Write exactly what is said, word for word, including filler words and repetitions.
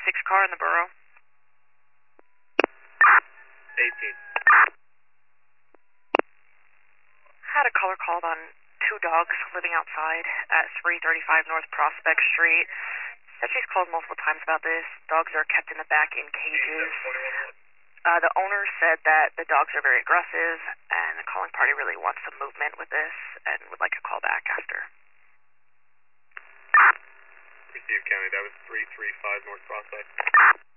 twenty-six car in the borough. eighteen. Had a caller called on two dogs living outside at three thirty-five North Prospect Street. Said she's called multiple times about this. Dogs are kept in the back in cages. Uh, the owner said that the dogs are very aggressive, and the calling party really wants some movement with this and would like a call back after. Received County, that was three thirty-five North Prospect.